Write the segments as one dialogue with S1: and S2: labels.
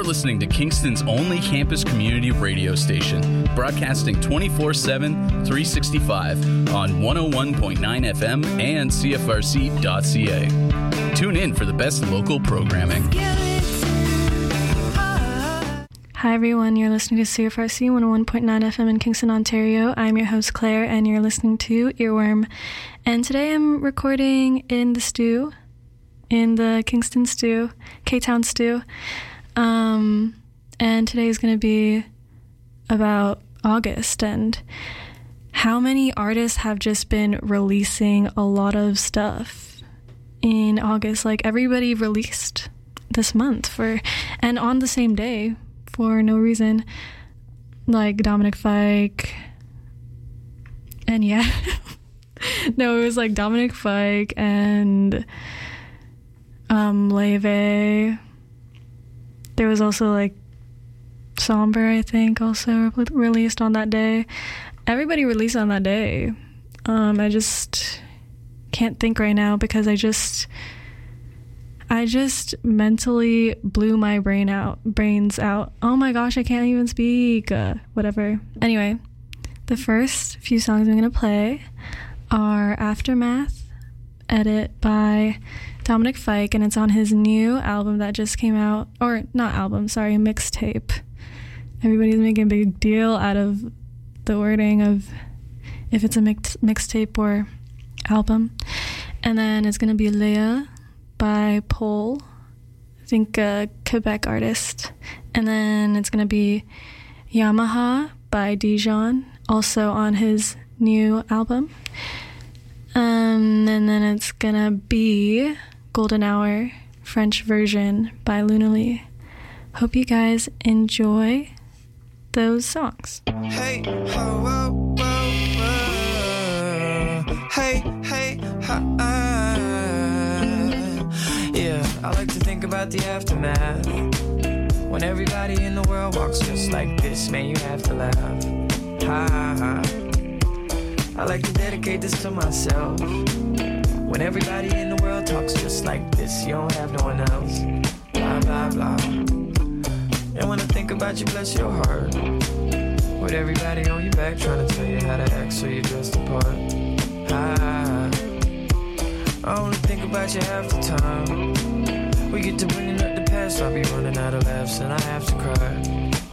S1: listening to Kingston's only campus community radio station, broadcasting 24/7, 365 on 101.9 FM and CFRC.ca. Tune in for the best local programming.
S2: Hi everyone, you're listening to CFRC 101.9 FM in Kingston, Ontario. I'm your host Claire and you're listening to Earworm. And today I'm recording in the stew, in the Kingston stew, K-Town stew. And today is going to be about August and how many artists have just been releasing a lot of stuff in August. Like everybody released this month and on the same day for no reason. Like Dominic Fike and yeah. No, it was like Dominic Fike and Leve. There was also like Somber, I think, also released on that day. Everybody released on that day. I just can't think right now because I just mentally blew my brains out. Oh my gosh, I can't even speak. Whatever. Anyway, the first few songs I'm gonna play are Aftermath, edit by Dominic Fike, and it's on his new album that just came out, or not album, sorry, mixtape. Everybody's making a big deal out of the wording of if it's a mixtape or album. And then it's gonna be Leah by Paul, I think a Quebec artist. And then it's gonna be Yamaha by Dijon, also on his new album. And then it's gonna be Golden Hour, French version by Lunali. Hope you guys enjoy those songs.
S3: Hey, whoa, whoa, whoa, whoa. Hey, yeah, I like to think about the aftermath. When everybody in the world walks just like this, man, you have to laugh. I like to dedicate this to myself. When everybody in the world talks just like this, you don't have no one else. Blah, blah, blah. And when I think about you, bless your heart. With everybody on your back trying to tell you how to act so you dress the part. I only think about you half the time. We get to bringing up the past, I'll be running out of laughs and I have to cry.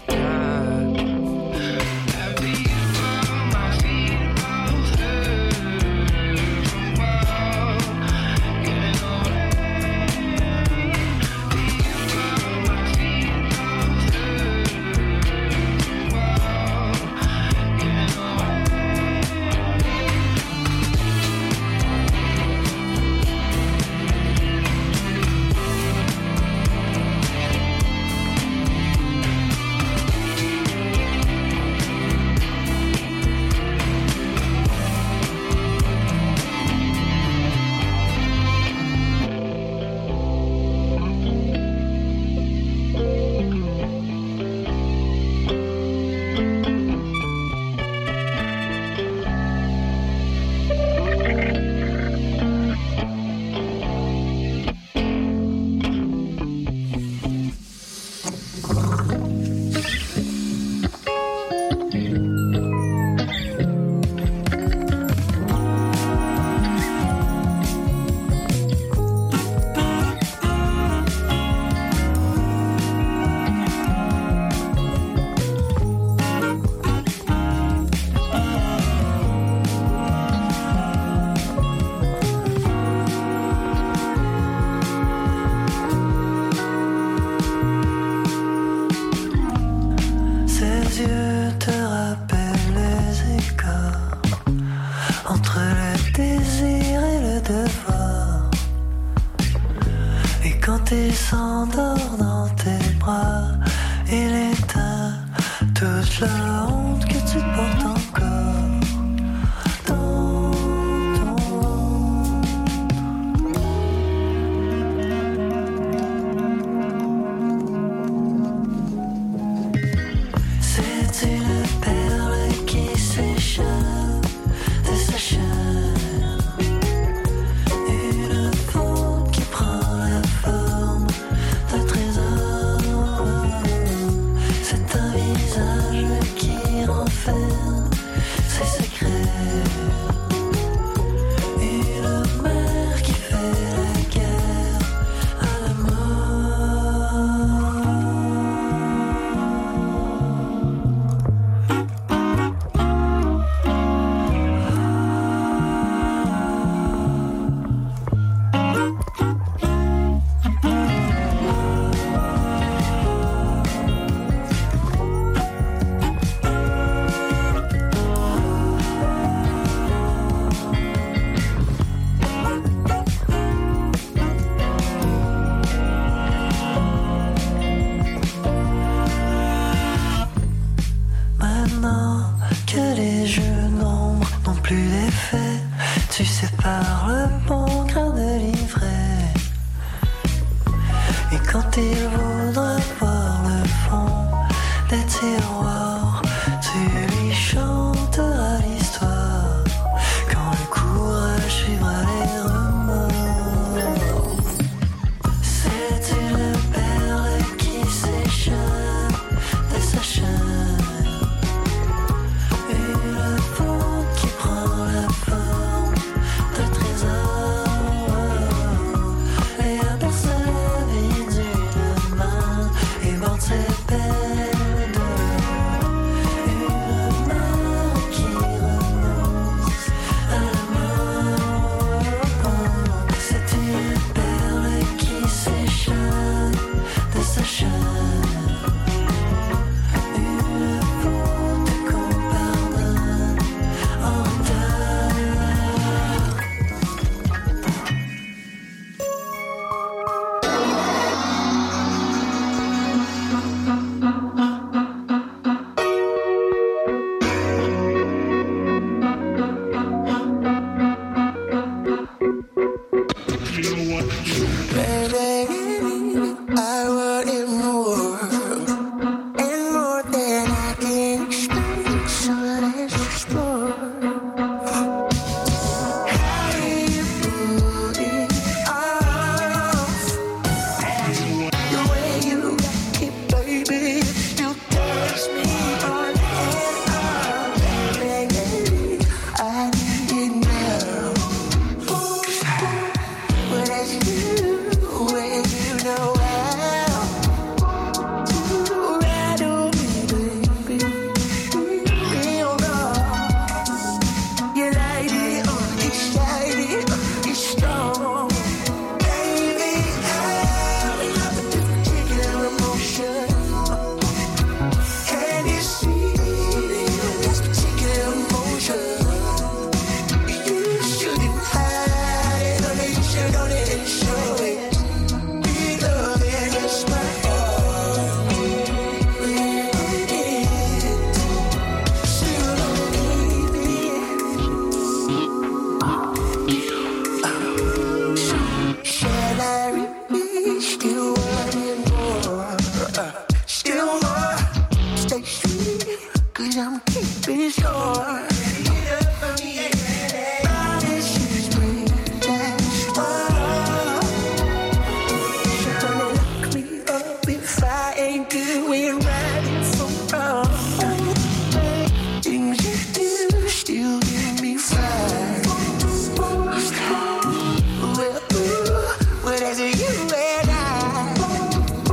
S4: Il s'endort dans tes bras. Il éteint toute la honte que tu portes encore dans ton c'est une perle qui s'échappe de sa chair. Une faute qui prend la forme d'un trésor. il voudrait voir le fond des tiroirs. Tu lui chanteras l'histoire quand le courage suivra les remords. C'est une perle qui s'échappe de sa chaîne, une faute qui prend la forme de trésor et aperçue d'une main et borde ses peines. Une main qui renonce à la mort. C'est une perle qui s'échappe de sa chaîne, une faute qu'on pardonne en retard. Baby, I want it more and more than I can explain. So let's explore. How do you put it off? The way you keep, baby, still turns me on and on. Baby, I need it now. But as you, when you know how to rattle me, baby, real raw. You light it up, excited, it's strong. Baby, I love a particular emotion. Can you see this particular emotion? You shouldn't hide it, only you should own it and show it. Be love and just my heart. When it still don't leave me. Shall I repeat? Still wanting more. Still more. Stay sweet, 'cause I'm keeping score. Promises break, that's all. Gonna lock me up if I ain't doing right from wrong. Things you do still give me fright. Well, as you and I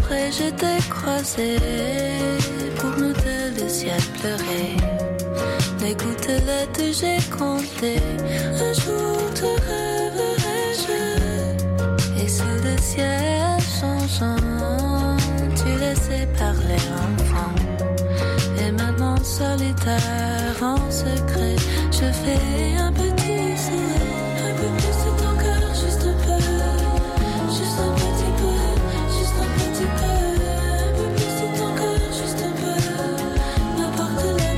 S5: après je t'ai croisé. Pour nous deux le ciel pleurait. Les gouttelettes j'ai compté. Un jour te rêverai-je. Et sous le ciel changeant, tu laissais parler l'enfant. Et maintenant solitaire en secret, je fais un petit sourire. Un peu plus de ton cœur, juste un peu. Juste un petit peu, juste un petit peu. Un peu plus de ton cœur, juste un peu. M'apporte la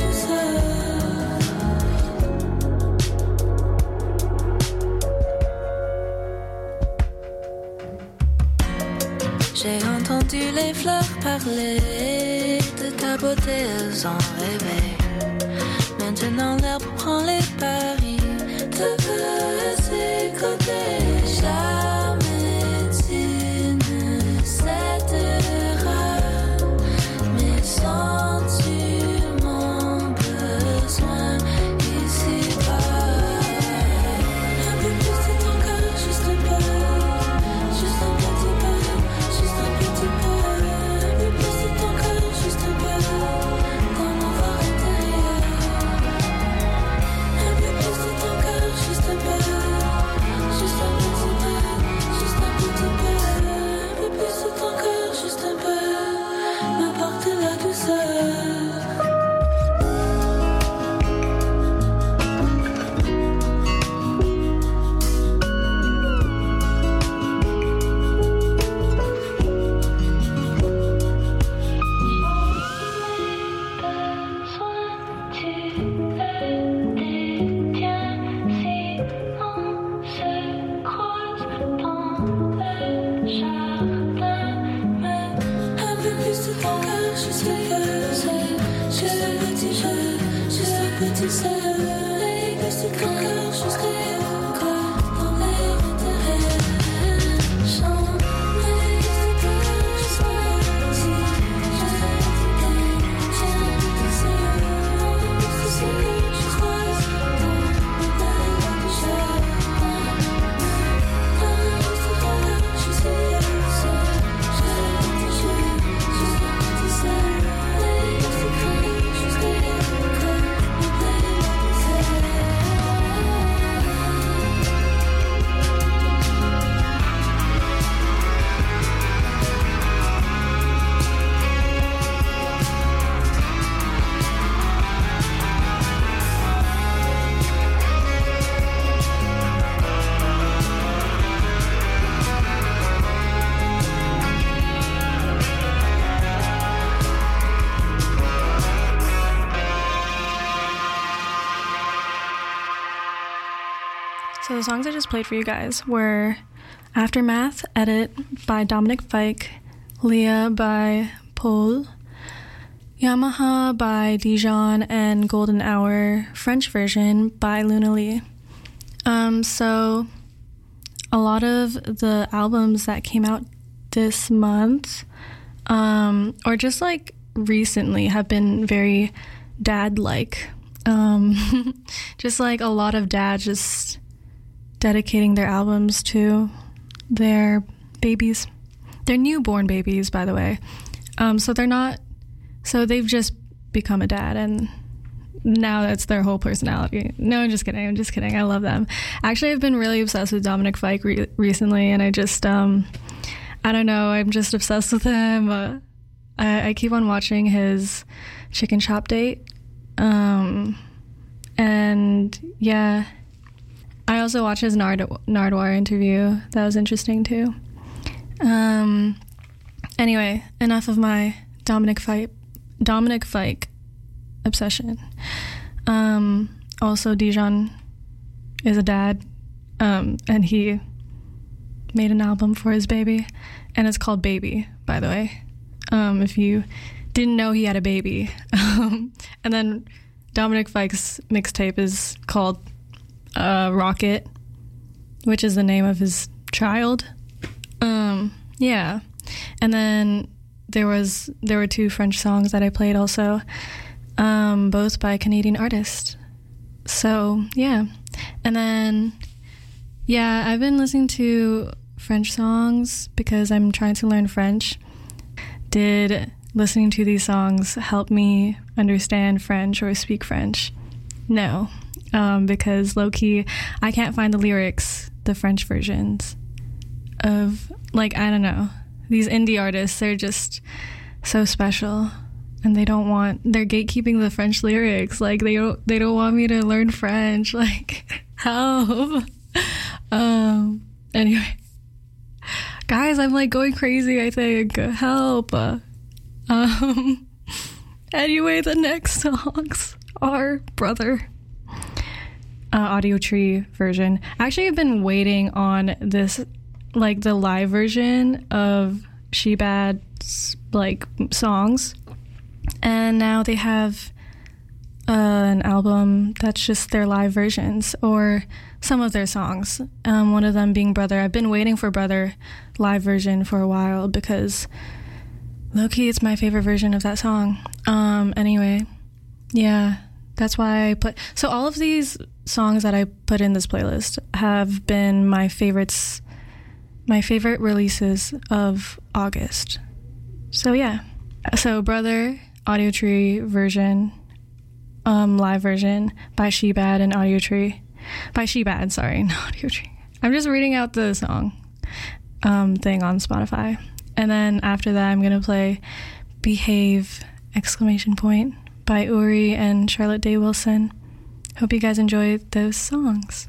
S5: douceur. J'ai entendu les fleurs parler de ta beauté, elles en rêvaient. Maintenant l'herbe prend les paris de ses côtés. Jamais tu ne céderas mes sentiments, besoin ici-bas. Un peu plus de ton cœur, juste un peu. Juste un petit peu, juste un petit peu. Un peu plus de ton cœur, juste un peu. Dans mon corps intérieur. Un peu plus de ton cœur, juste un peu. Juste un petit peu, juste un petit peu. Un peu plus de ton cœur, juste un peu. M'apporte la douceur.
S2: So the songs I just played for you guys were Aftermath Edit by Dominic Fike, Leah by Paul, Yamaha by Dijon, and Golden Hour French version by Luna Lee. So a lot of the albums that came out this month, or just like recently, have been very dad-like. Just like a lot of dads just dedicating their albums to their babies. They're newborn babies, by the way. So they've just become a dad, and now that's their whole personality. No, I'm just kidding. I love them. Actually, I've been really obsessed with Dominic Fike recently, and I just, I don't know, I'm just obsessed with him. I keep on watching his Chicken Shop Date. And yeah, I also watched his Nardwuar interview. That was interesting too. Anyway, enough of my Dominic Fike obsession. Also, Dijon is a dad, and he made an album for his baby, and it's called Baby, by the way, if you didn't know he had a baby. And then Dominic Fike's mixtape is called Rocket, which is the name of his child. Yeah. And then there were two French songs that I played also, both by Canadian artists. So yeah. And then yeah, I've been listening to French songs because I'm trying to learn French. did listening to these songs help me understand French or speak French? No, because low-key, I can't find the lyrics, the French versions of, like, I don't know, these indie artists. They're just so special, and they're gatekeeping the French lyrics. Like, they don't want me to learn French. Like, help. Anyway, guys, I'm like going crazy, I think. Help. Anyway, the next songs are Brother, Audio Tree version. Actually, I've been waiting on this, like the live version of Shebad's like songs, and now they have an album that's just their live versions or some of their songs. One of them being Brother. I've been waiting for Brother live version for a while because low-key it's my favorite version of that song. Anyway, yeah, that's why I put... So all of these songs that I put in this playlist have been my favorite releases of August. So yeah. So Brother, Audio Tree version, live version by Shebad and Audio Tree. By Shebad, sorry, not Audio Tree. I'm just reading out the song thing on Spotify. And then after that, I'm going to play Behave! By Uri and Charlotte Day Wilson. Hope you guys enjoy those songs.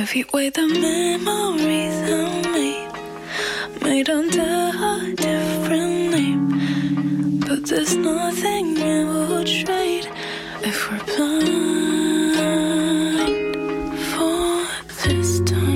S5: Every way the memories are made under a different name, but there's nothing I would trade if we're blind for this time.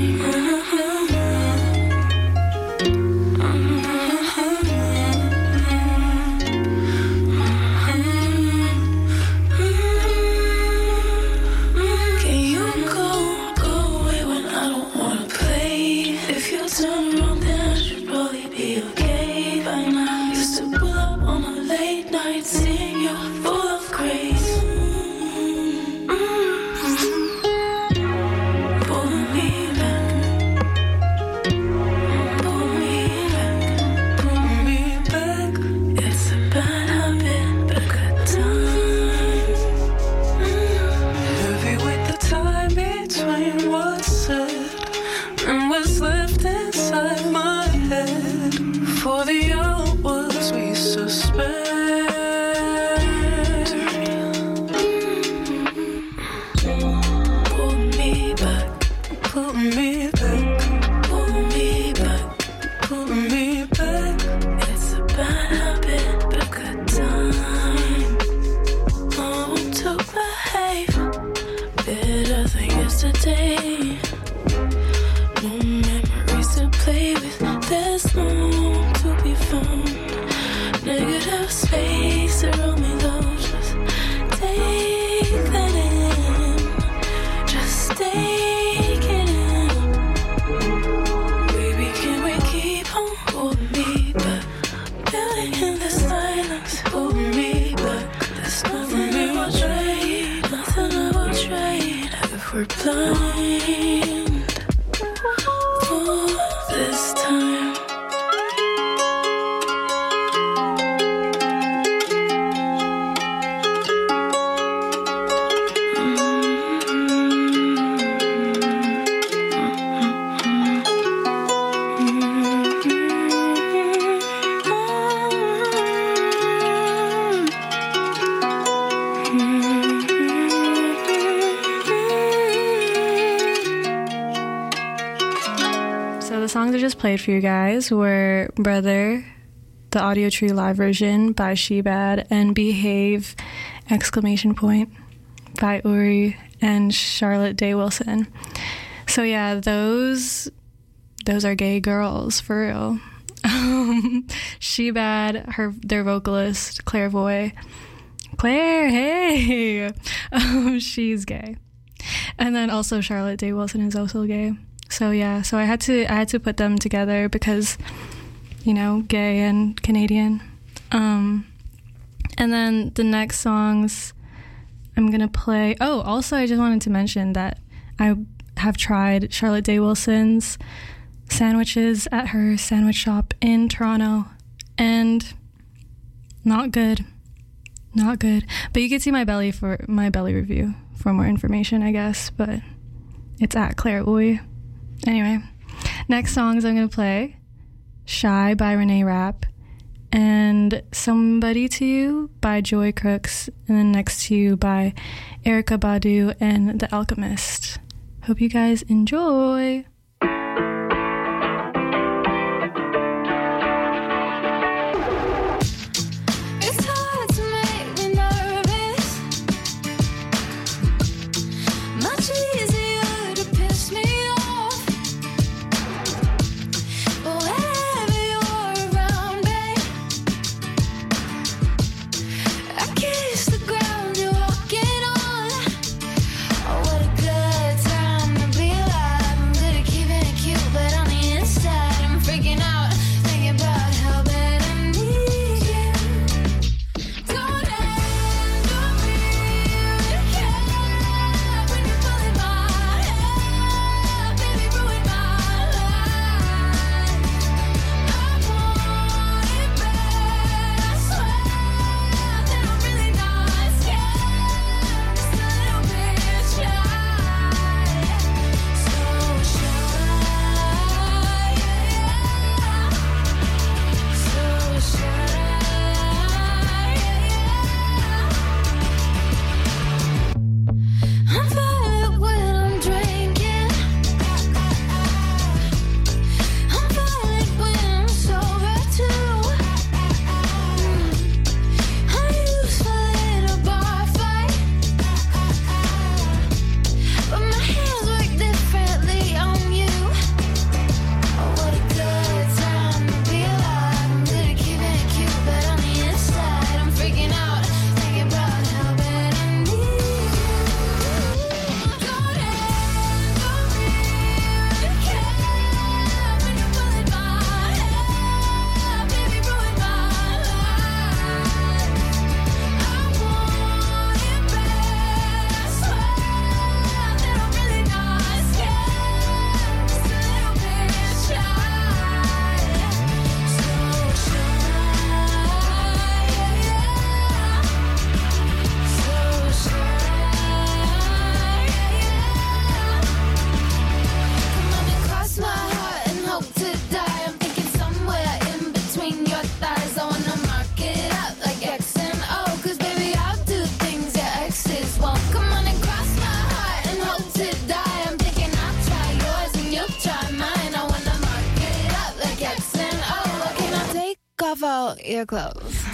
S5: We're blind for this time.
S2: Songs I just played for you guys were Brother, the Audio Tree live version by Shebad, and Behave! By Uri and Charlotte Day Wilson. So yeah, those are gay girls for real. Shebad, their vocalist Claire Voy. Claire, hey, she's gay, and then also Charlotte Day Wilson is also gay. So yeah, so I had to put them together because, you know, gay and Canadian. And then the next songs I'm gonna play. Oh, also I just wanted to mention that I have tried Charlotte Day Wilson's sandwiches at her sandwich shop in Toronto, and not good. But you can see my belly review for more information, I guess. But it's at Claire Voy. Anyway, next songs I'm going to play, Shy by Renee Rapp, and Somebody to You by Joy Crooks, and then Next to You by Erykah Badu and The Alchemist. Hope you guys enjoy.
S5: What a good time to be alive.
S6: pull your clothes.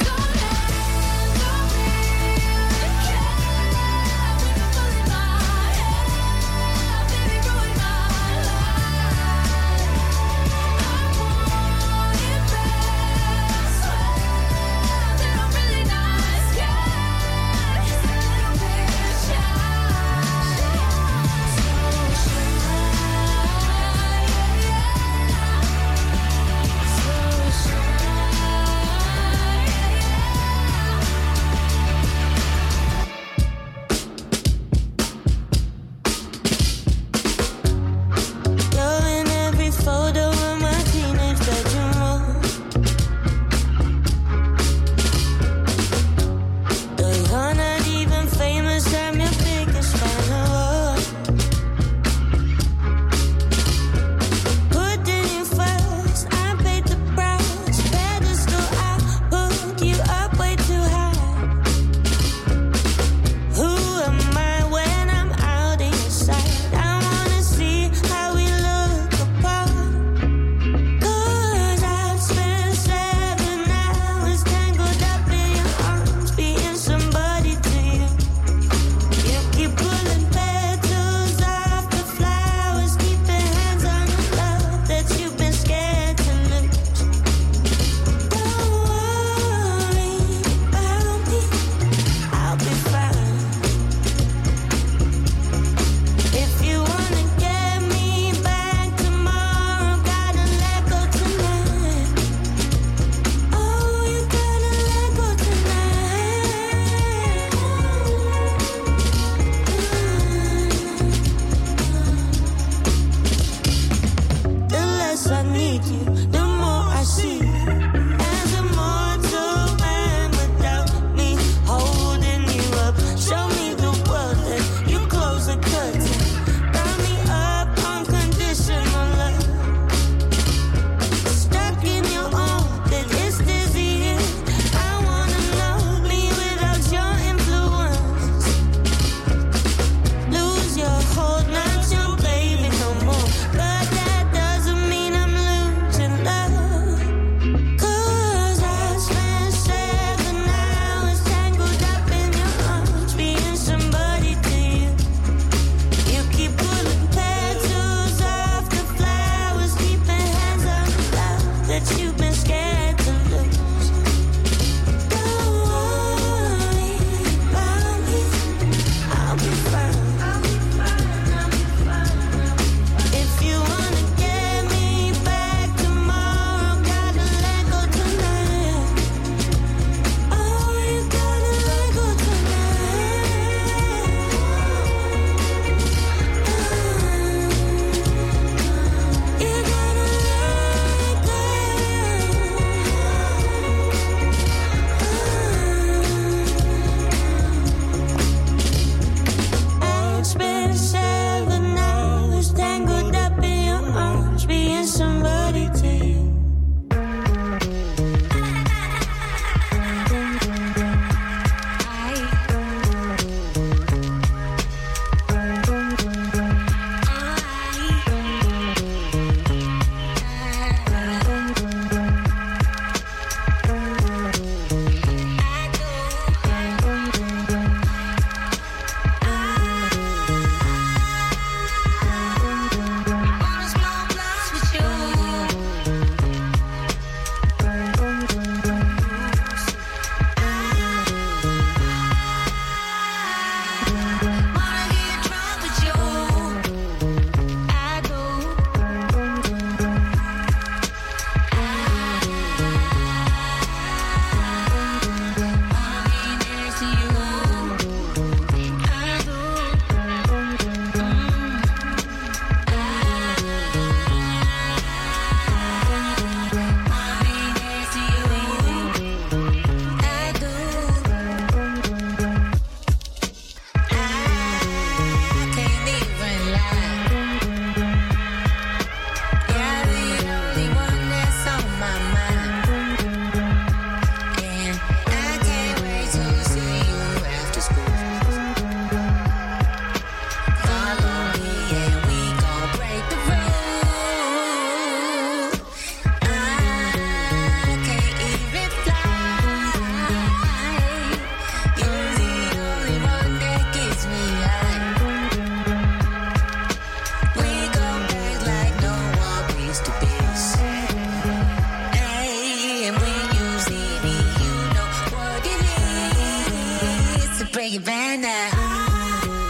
S5: break it back now.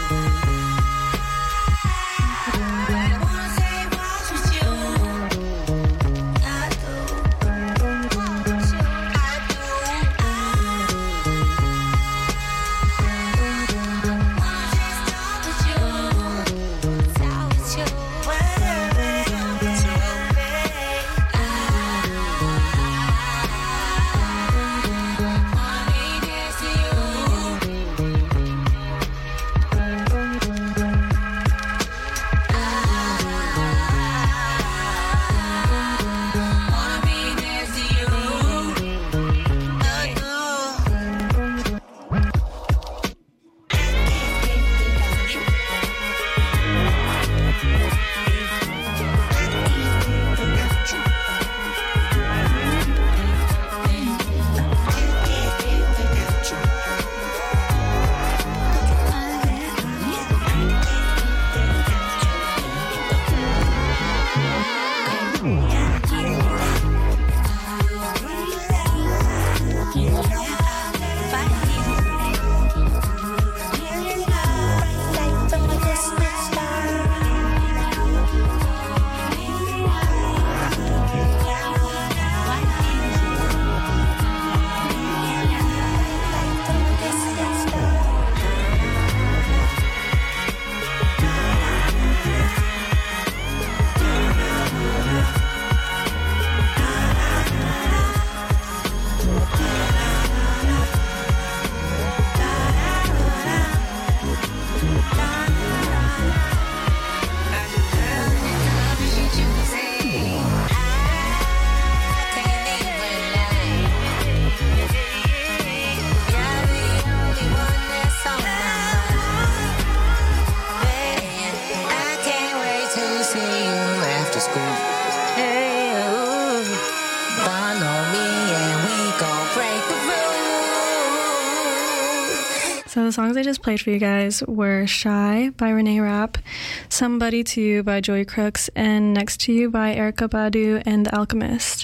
S2: So the songs I just played for you guys were Shy by Renee Rapp, Somebody to You by Joey Crooks, and Next to You by Erykah Badu and The Alchemist.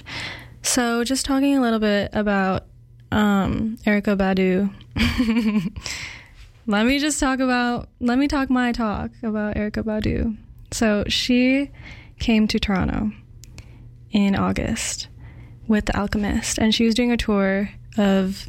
S2: So just talking a little bit about Erykah Badu. Let me talk my talk about Erykah Badu. So she came to Toronto in August with The Alchemist, and she was doing a tour of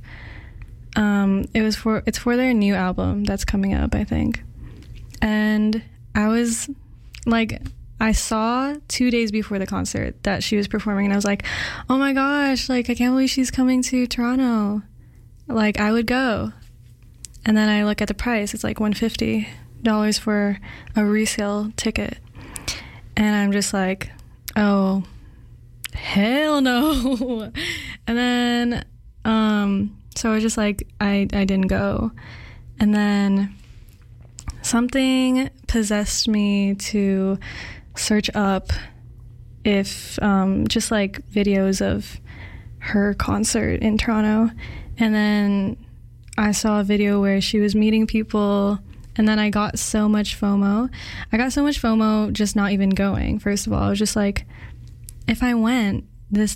S2: it's for their new album that's coming up, I think. And I was like, I saw 2 days before the concert that she was performing, and I was like, oh my gosh, like I can't believe she's coming to Toronto. Like I would go. And then I look at the price, it's like $150 for a resale ticket. And I'm just like, oh, hell no. And then so I was just like, I didn't go. And then something possessed me to search up if just like videos of her concert in Toronto. And then I saw a video where she was meeting people, and then I got so much FOMO. I got so much FOMO just not even going. First of all, I was just like, if I went, this,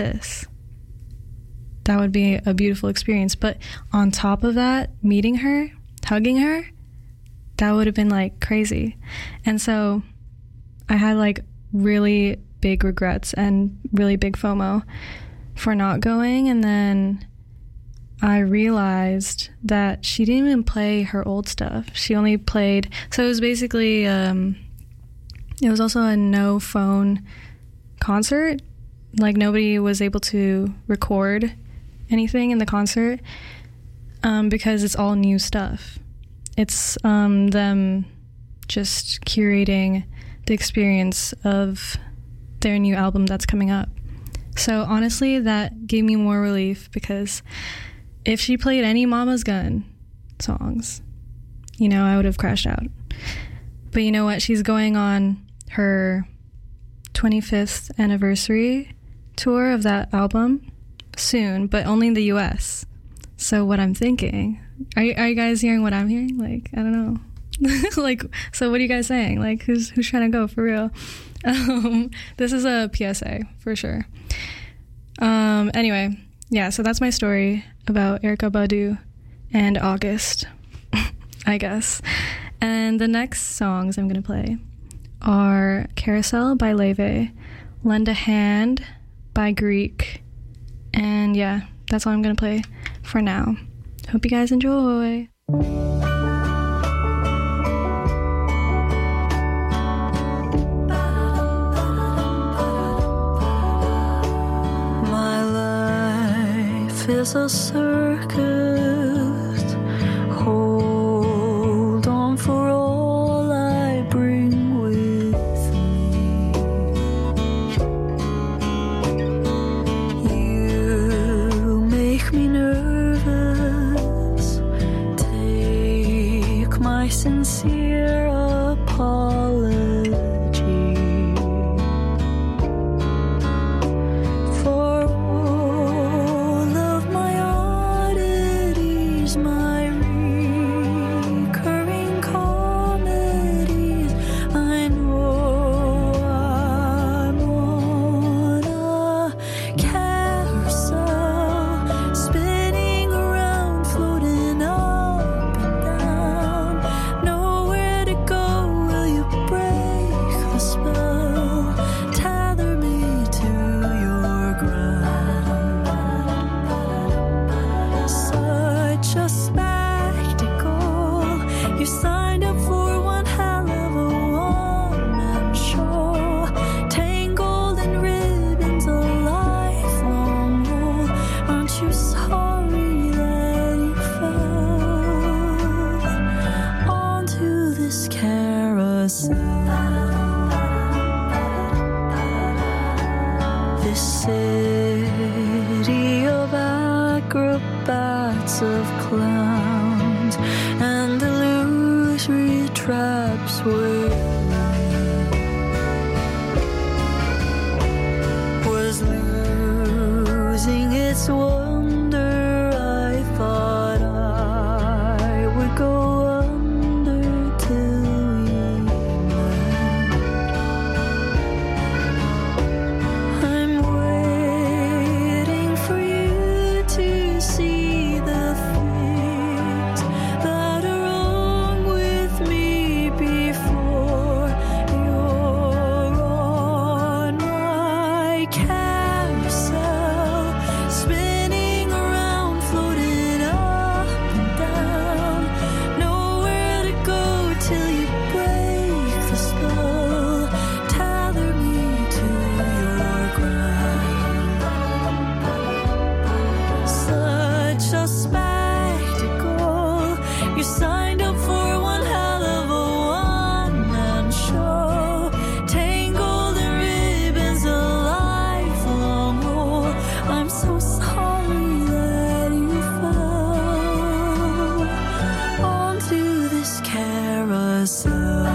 S2: that would be a beautiful experience. But on top of that, meeting her, hugging her, that would have been like crazy. And so I had like really big regrets and really big FOMO for not going. And then I realized that she didn't even play her old stuff. She only played, so it was basically, it was also a no phone concert. Like nobody was able to record anything in the concert because it's all new stuff. It's them just curating the experience of their new album that's coming up. So honestly, that gave me more relief, because if she played any Mama's Gun songs, you know, I would have crashed out. But you know what? She's going on her 25th anniversary tour of that album soon, but only in the US. So what I'm thinking, are you guys hearing what I'm hearing? Like, I don't know. Like, so what are you guys saying? Like, who's trying to go for real? This is a PSA for sure. Anyway, yeah, so that's my story about Erykah Badu and August. I guess. And the next songs I'm going to play are Carousel by Leve, Lend a Hand by Greek, and yeah, that's all I'm going to play for now. Hope you guys enjoy.
S5: My life is a circus. Hold on for all I bring with me. You make me nervous. Take my sincere apology for all of my oddities, my recurring comedies. I know I'm on a carousel, spinning around, floating up and down. Nowhere to go, will you break the spell? Tether me to your ground. Such a spectacle. You signed up for one hell of a one-man show. Tangled in ribbons, a lifelong role. Aren't you sorry that you fell onto this carousel? This city of acrobats, of clowns, and illusory traps where was losing its wonder. I thought I would go under till we met. I'm waiting for you to see the things that are wrong with me before you're on my carousel, spinning around, floating up and down. Nowhere to go till you break the spell. Tether me to your ground. Such a spectacle. You signed up for one hell of a one-man show. Tangled in ribbons, a lifelong role. I'm so sorry that you fell onto this carousel.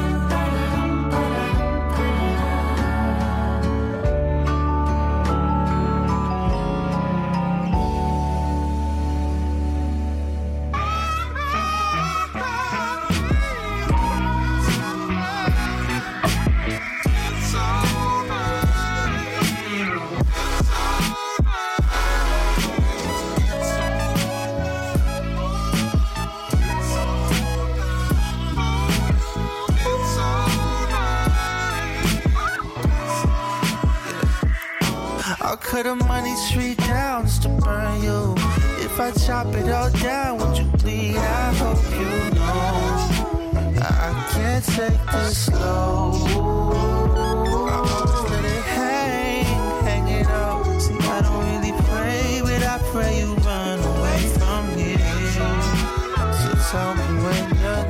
S4: I'll cut a money tree down just to burn you. If I chop it all down, would you bleed? I hope you know I can't take this slow. I'll just let it hang it out. See, I don't really pray, but I pray you run away from here. So tell me when you're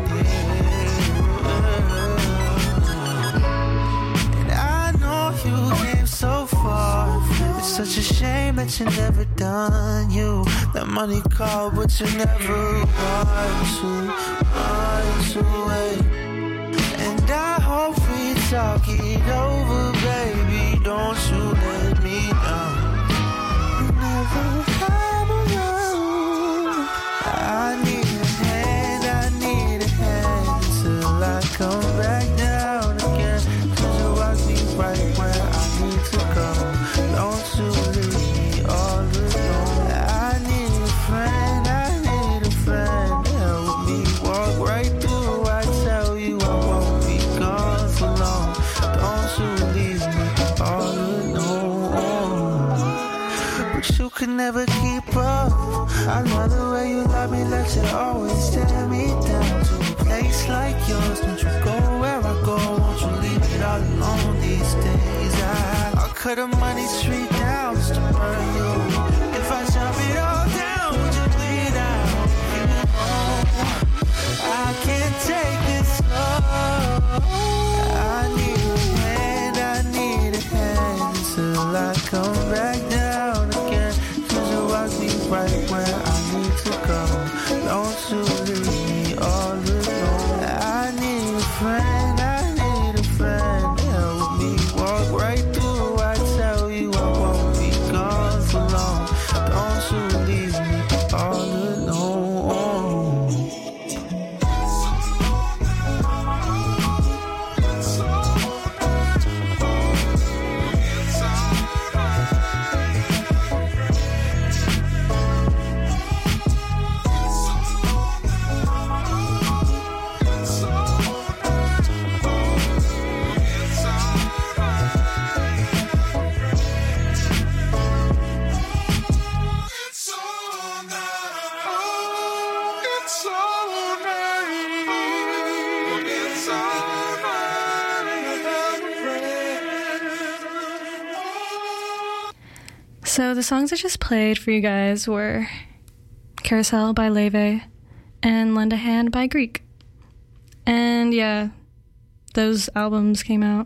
S4: near. And I know you came so far. It's such a shame that you never done you. That money called, but you never want to wait. And I hope we talk it over, baby. Don't you let me down. You never come around. I need a hand till I come back down again. 'Cause you walk me right where I need to go. Don't you leave me all alone. I need a friend to help me walk never keep up. I love the way you love me, like you always tear me down. To a place like yours, don't you go where I go, won't you leave it all alone these days? I'll cut a money tree down just to burn you. If I chop it all down, would you bleed out? You know, I can't take this slow. I need a hand till I come back down again. Cause you walk me right where I need to go. Don't you leave me all alone. I need a friend, help me walk right through. I tell you I won't be gone for long. Don't you leave me all alone.
S2: So the songs I just played for you guys were Carousel by Leve and Lend a Hand by Greek. And yeah, those albums came out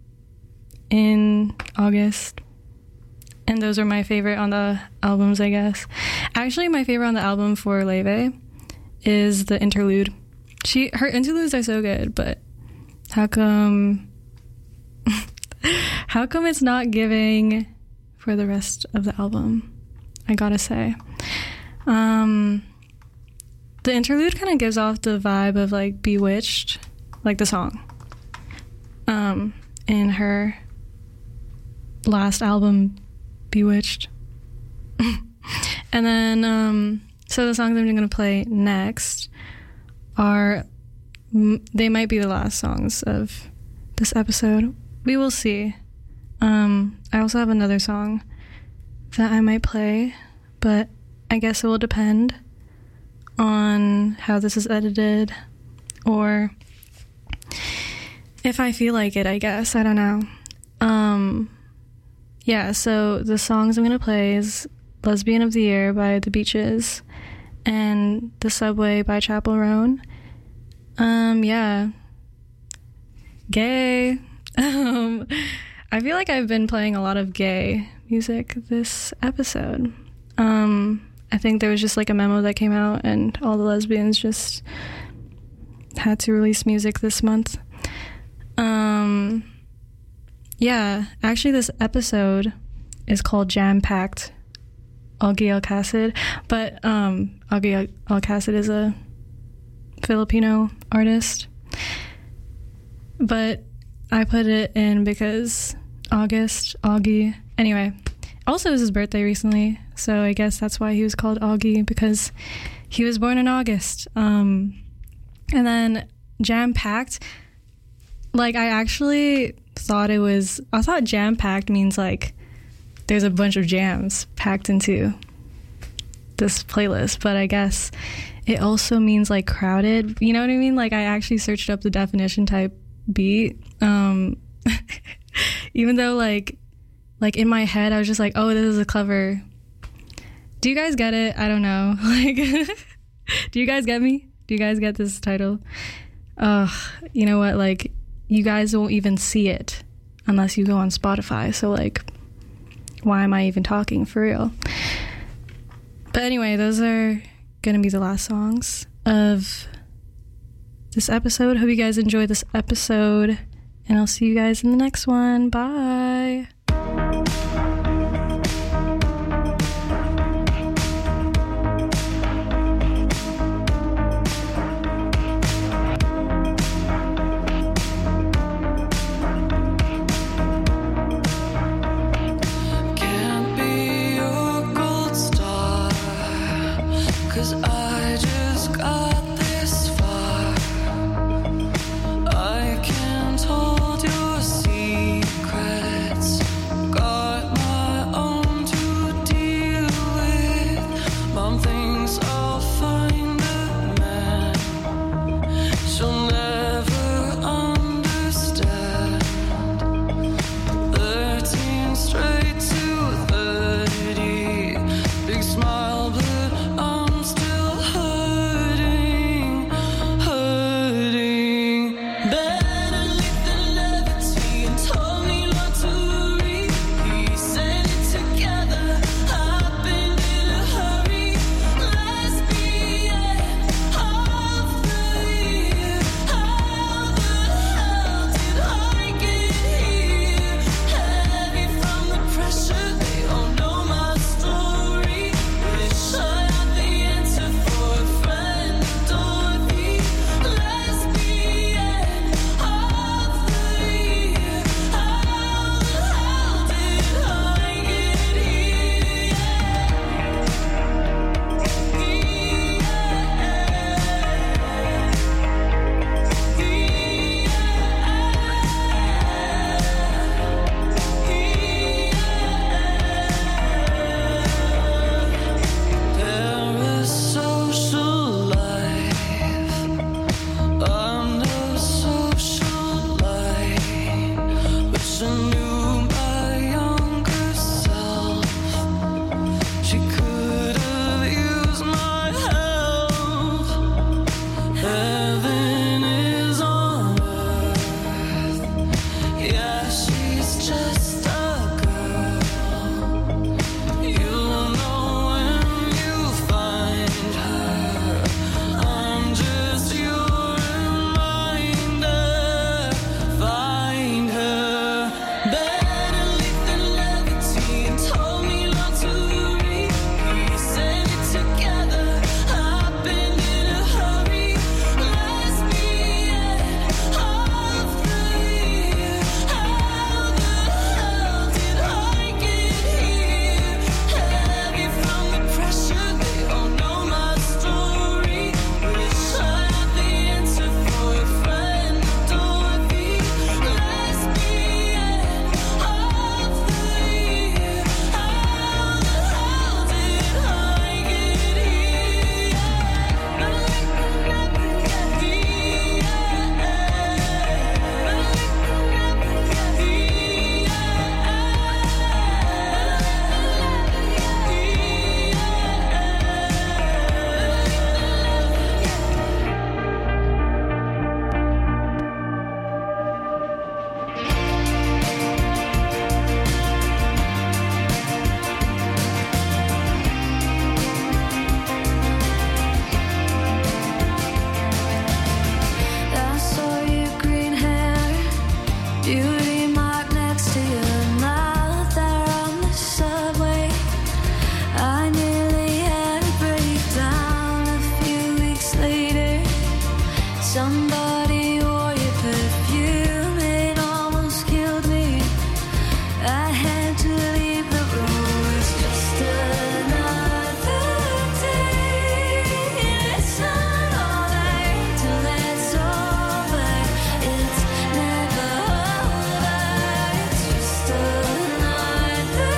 S2: in August. And those are my favorite on the albums, I guess. Actually, my favorite on the album for Leve is the interlude. Her interludes are so good, but how come it's not giving for the rest of the album, I gotta say. The interlude kind of gives off the vibe of like Bewitched, like the song, in her last album, Bewitched. And then, so the songs I'm gonna play next they might be the last songs of this episode. We will see. I also have another song that I might play, but I guess it will depend on how this is edited or if I feel like it, I guess. I don't know. Yeah, so the songs I'm going to play is Lesbian of the Year by The Beaches and The Subway by Chappell Roan. Yeah. Gay. I feel like I've been playing a lot of gay music this episode. I think there was just like a memo that came out and all the lesbians just had to release music this month. Yeah, actually this episode is called Jam Packed Augie Alcacid, but Augie Alcacid is a Filipino artist. But I put it in because Augie. Anyway, also it was his birthday recently, so I guess that's why he was called Augie, because he was born in August. And then Jam Packed, like I thought jam packed means like there's a bunch of jams packed into this playlist, but I guess it also means like crowded, you know what I mean? Like I actually searched up the definition type beat, even though like in my head I was just like, oh, this is a clever. Do you guys get it? I don't know. Like do you guys get me? Do you guys get this title? You know what, like you guys won't even see it unless you go on Spotify, so like why am I even talking, for real? But anyway, those are gonna be the last songs of this episode. Hope you guys enjoyed this episode, and I'll see you guys in the next one. Bye.
S5: I can't hold your secrets. Somebody wore your perfume, it almost killed me. I had to leave the room. It's just another day. It's not over till it's over. It's never over. It's just another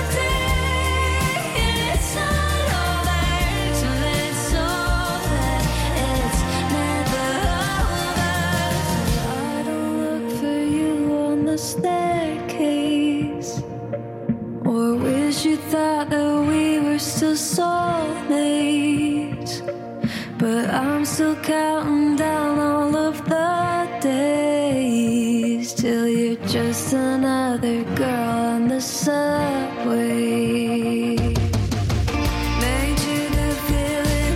S5: day. It's not over till it's over. It's never over. I don't look for you on the staircase, or wish you thought that we were still soulmates. But I'm still counting down all of the days till you're just another girl on the subway. Made you the villain,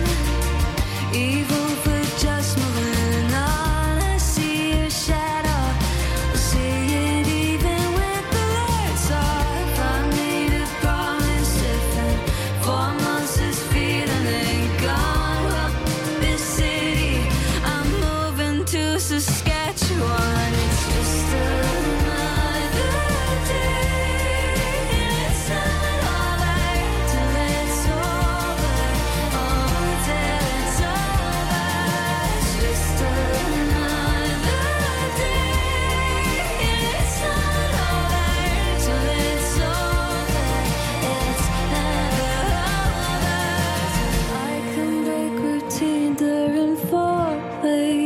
S5: evil for just moving on. I see your shadow, see it even with the lights off. I made a promise if in 4 months this feeling ain't gone. Well, this city, I'm moving to Saskatchewan. It's just another day. It's not over till it's over. Oh, till it's over. It's just another day. It's not over till it's over. It's never over. I can break routine during foreplay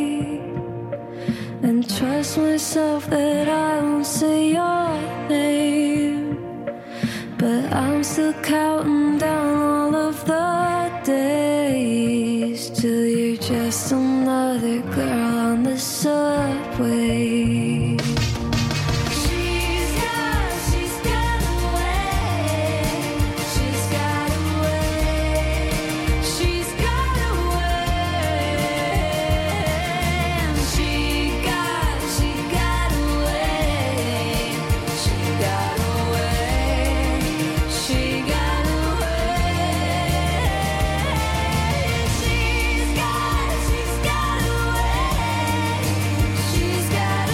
S5: and trust myself that I won't say your name. But I'm still counting down all of the days till you're just another girl on the subway. She's got away. She's got away. She's got away. She got away. She got away. She got away. She's got away. She's got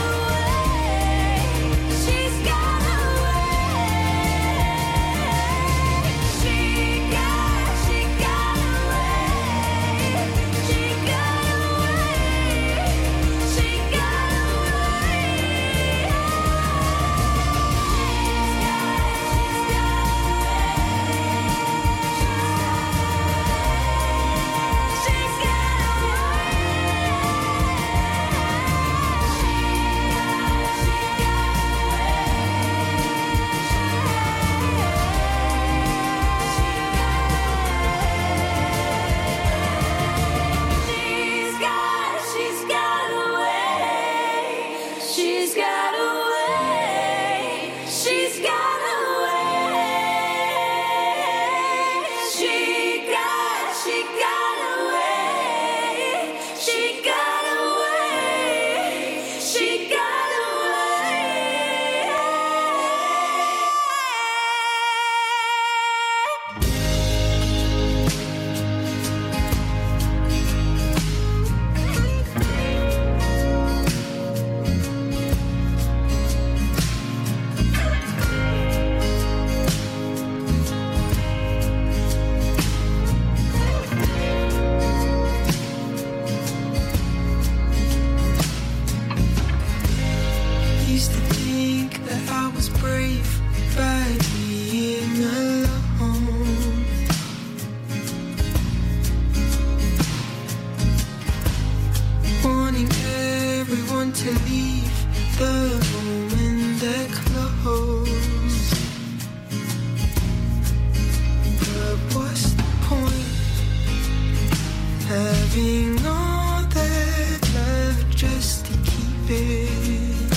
S4: having all that love just to keep it.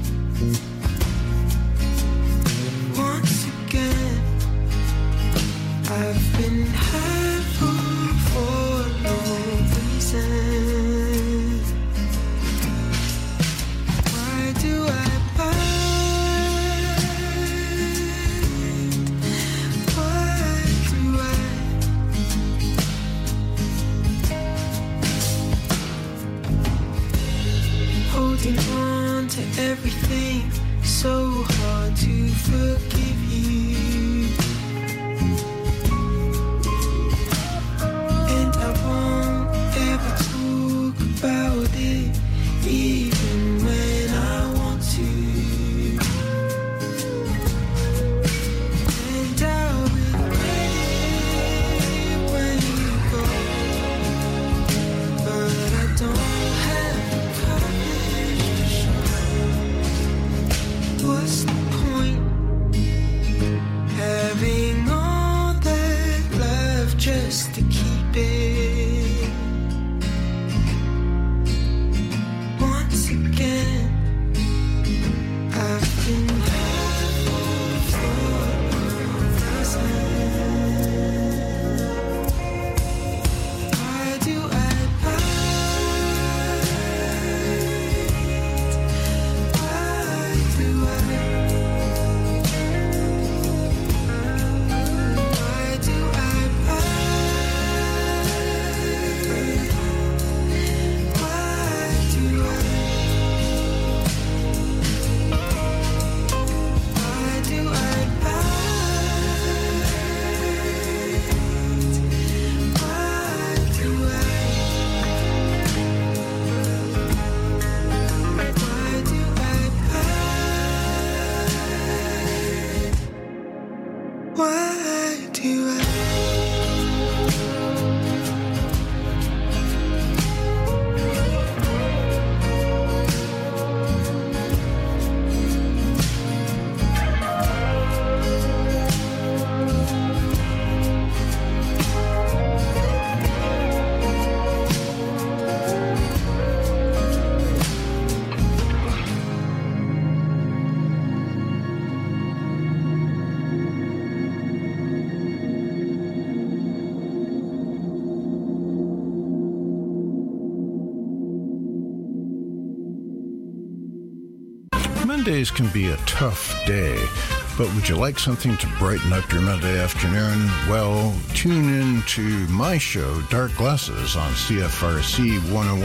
S4: Once again, I've been hurtful for no reason. Why do I burn
S3: holding on to everything, so hard to forgive you. And I won't ever talk about it, even when I want to. And I'll regret it when you go, but I don't have the courage to show. What's the point having all that love just to keep it? Once again, I've been hurt for a reason. Why do I bite? Why do I? Why do I bite? Why do I? Why do I bite? Why do I? Why do I bite? Why do I?
S6: Mondays can be a tough day, but would you like something to brighten up your Monday afternoon? Well, tune in to my show, Dark Glasses, on CFRC 101.